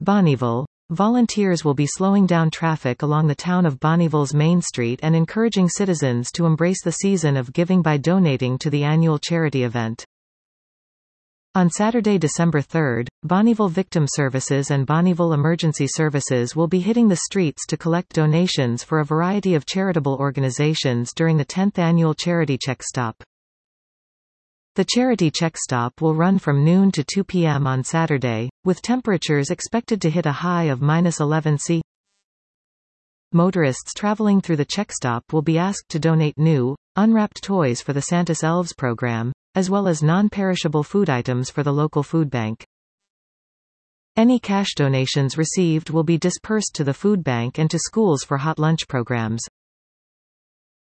Bonnyville. Volunteers will be slowing down traffic along the town of Bonnyville's Main Street and encouraging citizens to embrace the season of giving by donating to the annual charity event. On Saturday, December 3, Bonnyville Victim Services and Bonnyville Emergency Services will be hitting the streets to collect donations for a variety of charitable organizations during the 10th annual Charity Check Stop. The Charity Check Stop will run from noon to 2 p.m. on Saturday, with temperatures expected to hit a high of -11 C. Motorists traveling through the check stop will be asked to donate new, unwrapped toys for the Santa's Elves program, as well as non-perishable food items for the local food bank. Any cash donations received will be dispersed to the food bank and to schools for hot lunch programs.